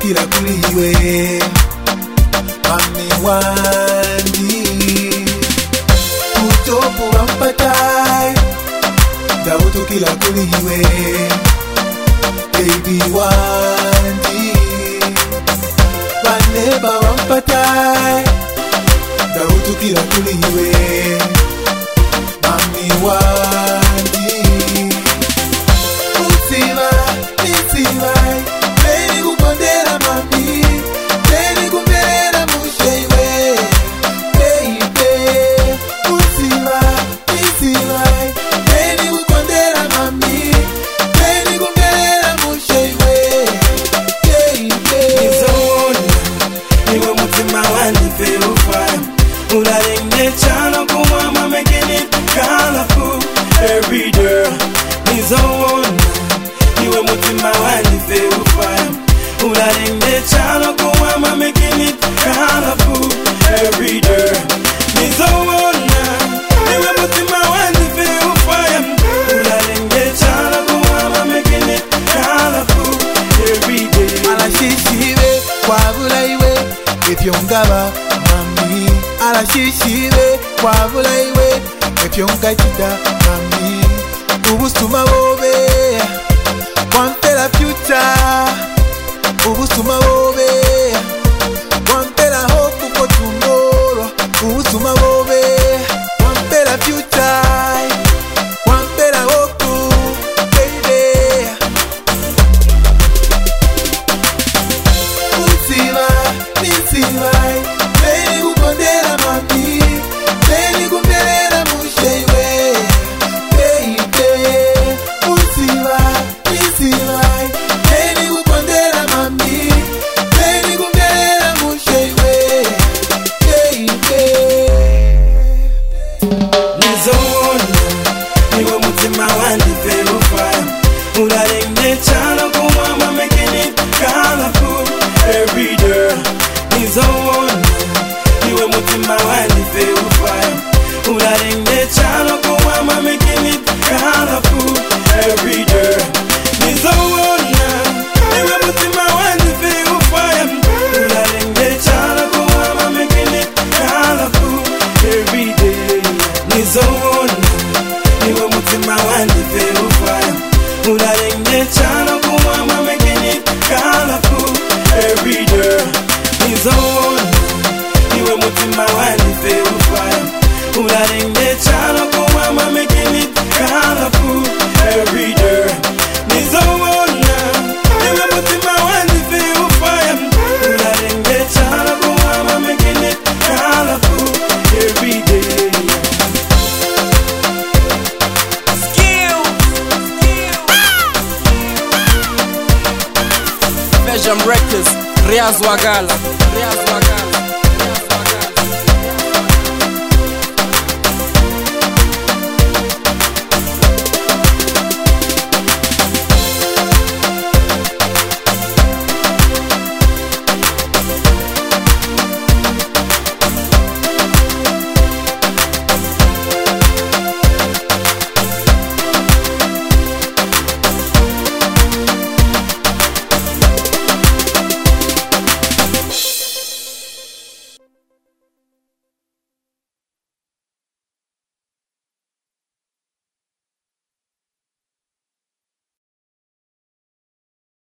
Dautukila kuliwe Mami wandi Utopu wampatai Dautukila kuliwe Baby wandi Baneba wampatai Dautukila kuliwe Mami wandi Utima, nitima Beni kukondela mami Beni kumbela musheiwe Baby Utima, nitima Beni kukondela mami Beni kumbela musheiwe Baby Nizona Niwe mutima wandi feel Ulalenge chano kumama making it colorful every day. Nizona Niwe mutima wandi feel fine. Ulalenge chano kumama making it colorful every day. Nizona Niwe mutima wandi feel fine. Ulalenge chano kumama making it colorful every day. Alashishiwe kwabula iwe Efyongaba mami Alashishiwe kwabula iwe Efyongachida mami Ubusuma bobe Wampela future Ubusuma bobe Wampela hope for tomorrow Ubusuma bobe Wampela future Wampela hope baby Utima, nitima Beni kukondela mami Beni kumbela musheiwe Baby Utima, nitima Beni kukondela mami Beni kumbela musheiwe Baby Nizona Niwe mutima wandi feel fine. Ulalenge chano kumama making it colorful every day. Nizona Niwe mutima wandi feel fine. Ulalenge chano kumama making it colorful every day. Nizona Niwe mutima wandi feel fine. Ulalenge chano kumama making it colorful every day. Nizona Niwe mutima wandi feel fine. Ulalenge chano kumama making it colorful every day. Nizona Niwe mutima wandi feel fine. Ulalenge chano kumama making it colorful every day. Nizona Niwe mutima wandi feel fine. Ulalenge chano kumama making it colorful every day. Belgium Records, Riaz Wagala.